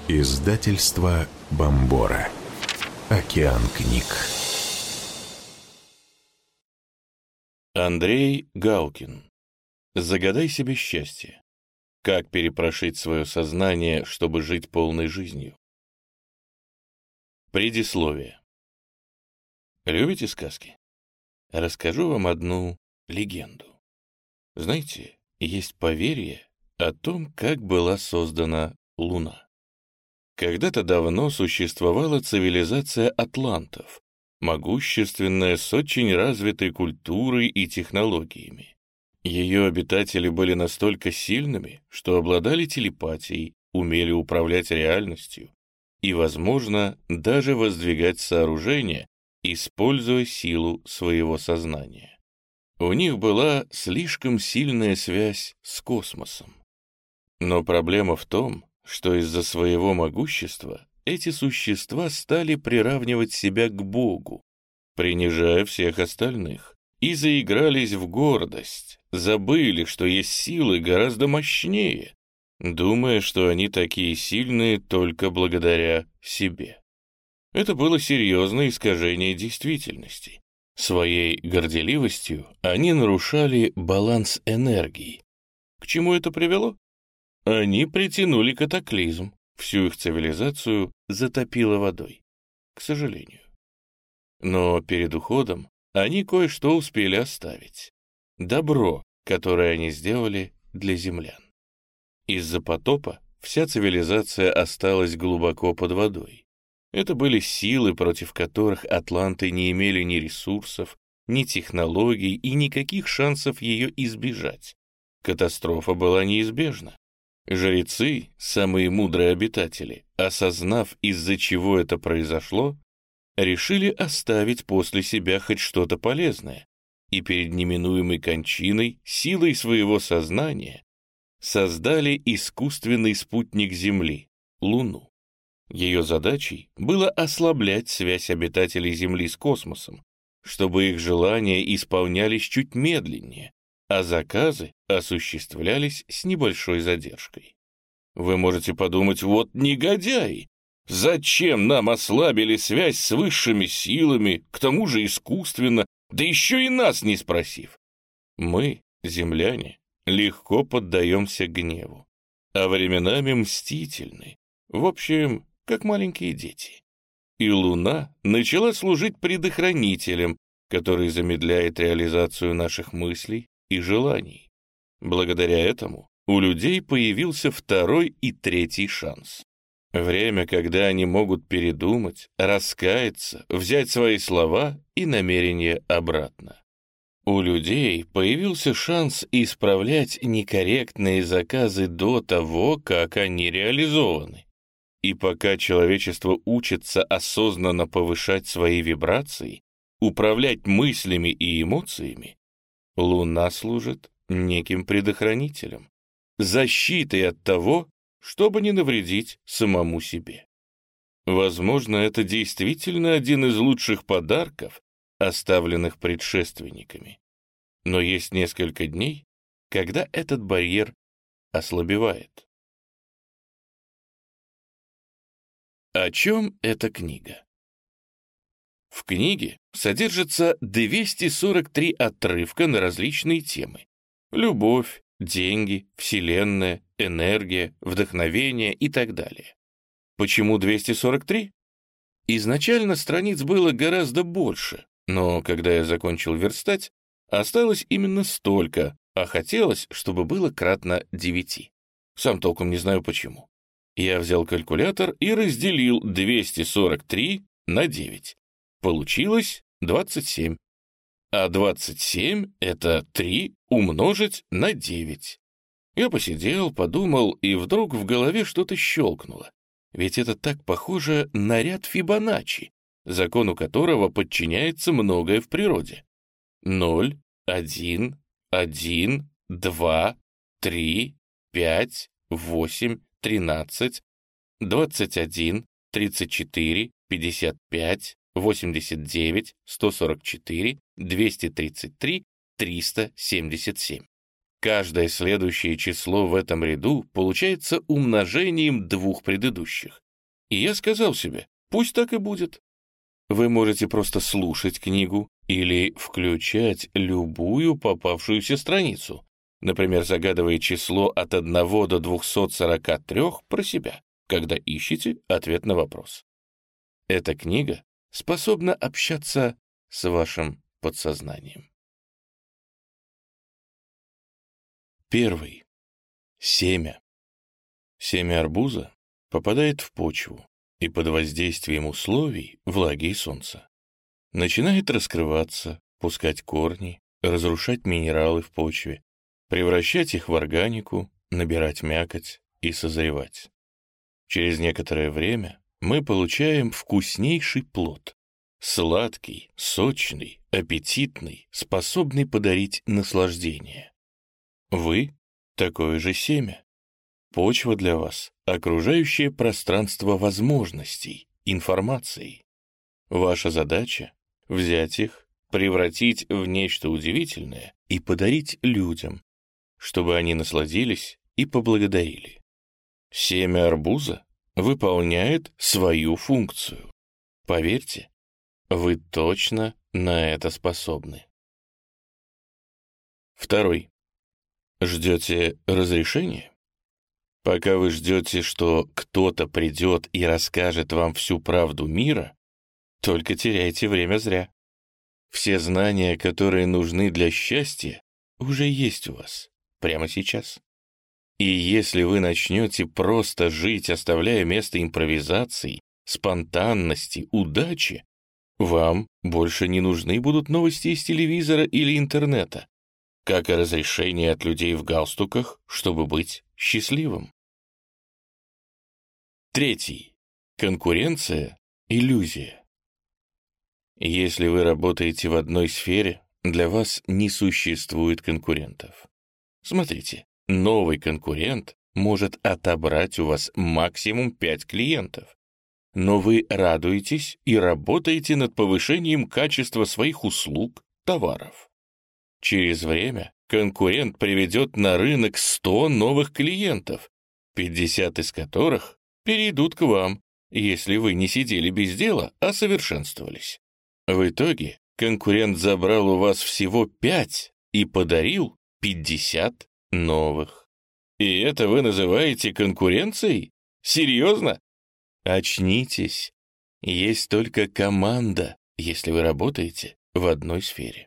Издательство Бомбора. Океан книг. Андрей Галкин. Загадай себе счастье. Как перепрошить свое сознание, чтобы жить полной жизнью? Предисловие. Любите сказки? Расскажу вам одну легенду. Знаете, есть поверье о том, как была создана Луна. Когда-то давно существовала цивилизация атлантов, могущественная, с очень развитой культурой и технологиями. Ее обитатели были настолько сильными, что обладали телепатией, умели управлять реальностью и, возможно, даже воздвигать сооружения, используя силу своего сознания. У них была слишком сильная связь с космосом. Но проблема в том, что из-за своего могущества эти существа стали приравнивать себя к Богу, принижая всех остальных, и заигрались в гордость, забыли, что есть силы гораздо мощнее, думая, что они такие сильные только благодаря себе. Это было серьезное искажение действительности. Своей горделивостью они нарушали баланс энергии. К чему это привело? Они притянули катаклизм, всю их цивилизацию затопило водой, к сожалению. Но перед уходом они кое-что успели оставить. Добро, которое они сделали для землян. Из-за потопа вся цивилизация осталась глубоко под водой. Это были силы, против которых атланты не имели ни ресурсов, ни технологий и никаких шансов ее избежать. Катастрофа была неизбежна. Жрецы, самые мудрые обитатели, осознав, из-за чего это произошло, решили оставить после себя хоть что-то полезное, и перед неминуемой кончиной, силой своего сознания, создали искусственный спутник Земли — Луну. Ее задачей было ослаблять связь обитателей Земли с космосом, чтобы их желания исполнялись чуть медленнее, а заказы осуществлялись с небольшой задержкой. Вы можете подумать, вот негодяи! Зачем нам ослабили связь с высшими силами, к тому же искусственно, да еще и нас не спросив? Мы, земляне, легко поддаемся гневу, а временами мстительны, в общем, как маленькие дети. И Луна начала служить предохранителем, который замедляет реализацию наших мыслей и желаний. Благодаря этому у людей появился второй и третий шанс. Время, когда они могут передумать, раскаяться, взять свои слова и намерения обратно. У людей появился шанс исправлять некорректные заказы до того, как они реализованы. И пока человечество учится осознанно повышать свои вибрации, управлять мыслями и эмоциями, Луна служит неким предохранителем, защитой от того, чтобы не навредить самому себе. Возможно, это действительно один из лучших подарков, оставленных предшественниками. Но есть несколько дней, когда этот барьер ослабевает. О чем эта книга? В книге содержится 243 отрывка на различные темы: любовь, деньги, вселенная, энергия, вдохновение и так далее. Почему 243? Изначально страниц было гораздо больше, но когда я закончил верстать, осталось именно столько, а хотелось, чтобы было кратно 9. Сам толком не знаю почему. Я взял калькулятор и разделил 243 на 9. Получилось 27. А 27 — это 3 умножить на 9. Я посидел, подумал, и вдруг в голове что-то щелкнуло. Ведь это так похоже на ряд Фибоначчи, закону которого подчиняется многое в природе. 0, 1, 1, 2, 3, 5, 8, 13, 21, 34, 55, 89, 144, 233, 377. Каждое следующее число в этом ряду получается умножением двух предыдущих. И я сказал себе, пусть так и будет. Вы можете просто слушать книгу или включать любую попавшуюся страницу, например, загадывая число от 1 до 243 про себя, когда ищете ответ на вопрос. Эта книга способна общаться с вашим подсознанием. Первый. Семя. Семя арбуза попадает в почву и под воздействием условий, влаги и солнца, начинает раскрываться, пускать корни, разрушать минералы в почве, превращать их в органику, набирать мякоть и созревать. Через некоторое время мы получаем вкуснейший плод, сладкий, сочный, аппетитный, способный подарить наслаждение. Вы — такое же семя. Почва для вас — окружающее пространство возможностей, информации. Ваша задача — взять их, превратить в нечто удивительное и подарить людям, чтобы они насладились и поблагодарили. Семя арбуза выполняет свою функцию. Поверьте, вы точно на это способны. Второй. Ждете разрешения? Пока вы ждете, что кто-то придет и расскажет вам всю правду мира, только теряете время зря. Все знания, которые нужны для счастья, уже есть у вас прямо сейчас. И если вы начнете просто жить, оставляя место импровизации, спонтанности, удачи, вам больше не нужны будут новости из телевизора или интернета, как и разрешение от людей в галстуках, чтобы быть счастливым. Третий. Конкуренция — иллюзия. Если вы работаете в одной сфере, для вас не существует конкурентов. Смотрите, новый конкурент может отобрать у вас максимум 5 клиентов, но вы радуетесь и работаете над повышением качества своих услуг, товаров. Через время конкурент приведет на рынок 100 новых клиентов, 50 из которых перейдут к вам, если вы не сидели без дела, а совершенствовались. В итоге конкурент забрал у вас всего 5 и подарил 50 новых. И это вы называете конкуренцией? Серьезно? Очнитесь. Есть только команда, если вы работаете в одной сфере.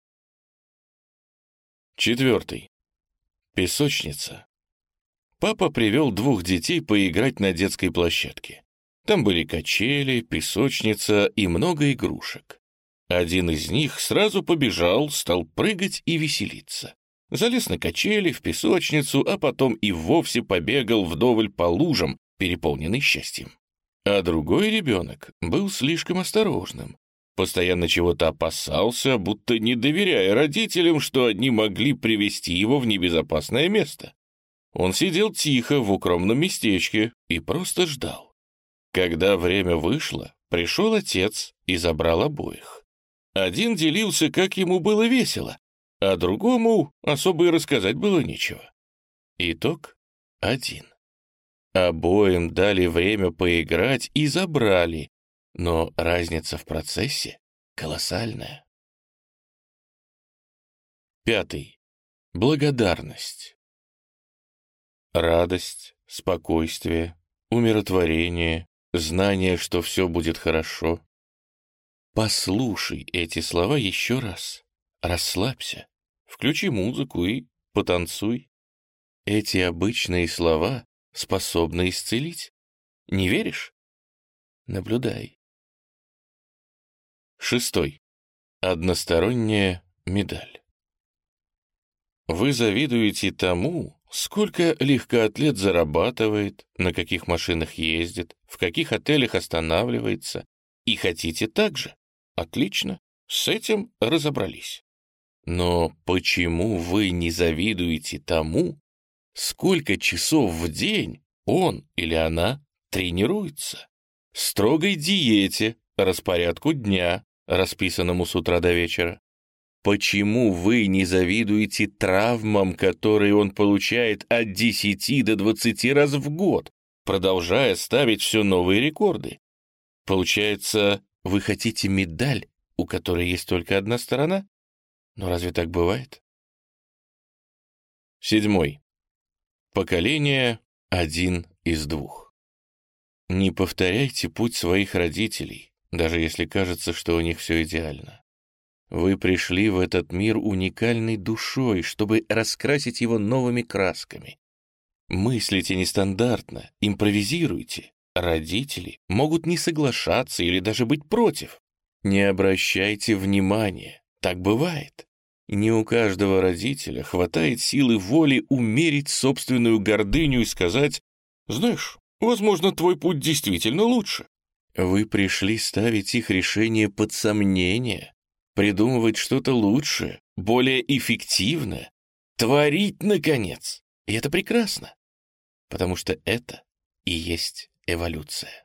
Четвертый. Песочница. Папа привел 2 детей поиграть на детской площадке. Там были качели, песочница и много игрушек. Один из них сразу побежал, стал прыгать и веселиться. Залез на качели, в песочницу, а потом и вовсе побегал вдоволь по лужам, переполненный счастьем. А другой ребенок был слишком осторожным. Постоянно чего-то опасался, будто не доверяя родителям, что они могли привести его в небезопасное место. Он сидел тихо в укромном местечке и просто ждал. Когда время вышло, пришел отец и забрал обоих. Один делился, как ему было весело, а другому особо и рассказать было нечего. Итог — 1. Обоим дали время поиграть и забрали, но разница в процессе колоссальная. 5. Благодарность. Радость, спокойствие, умиротворение, знание, что все будет хорошо. Послушай эти слова еще раз. Расслабься, включи музыку и потанцуй. Эти обычные слова способны исцелить. Не веришь? Наблюдай. 6. Односторонняя медаль. Вы завидуете тому, сколько легкоатлет зарабатывает, на каких машинах ездит, в каких отелях останавливается, и хотите так же. Отлично, с этим разобрались. Но почему вы не завидуете тому, сколько часов в день он или она тренируется? Строгой диете, распорядку дня, расписанному с утра до вечера. Почему вы не завидуете травмам, которые он получает от 10 до 20 раз в год, продолжая ставить все новые рекорды? Получается, вы хотите медаль, у которой есть только одна сторона? Но разве так бывает? 7. Поколение 1 из 2. Не повторяйте путь своих родителей, даже если кажется, что у них все идеально. Вы пришли в этот мир уникальной душой, чтобы раскрасить его новыми красками. Мыслите нестандартно, импровизируйте. Родители могут не соглашаться или даже быть против. Не обращайте внимания, так бывает. Не у каждого родителя хватает силы воли умерить собственную гордыню и сказать: «Знаешь, возможно, твой путь действительно лучше». Вы пришли ставить их решение под сомнение, придумывать что-то лучшее, более эффективное, творить, наконец. И это прекрасно, потому что это и есть эволюция.